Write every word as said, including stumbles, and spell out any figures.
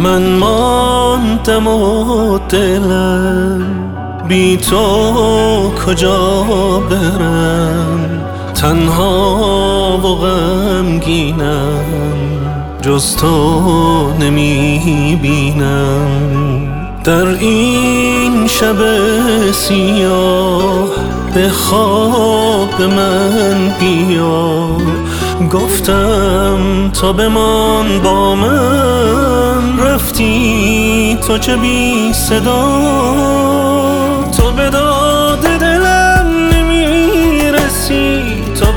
من ماندم و دلم بی تو کجا برم، تنها و غمگینم جز تو نمی بینم. در این شب سیاه به خواب من بیا، گفتم تا بمان با من، رفتی تو چه بی صدا. تو به داد دلم نمی رسی،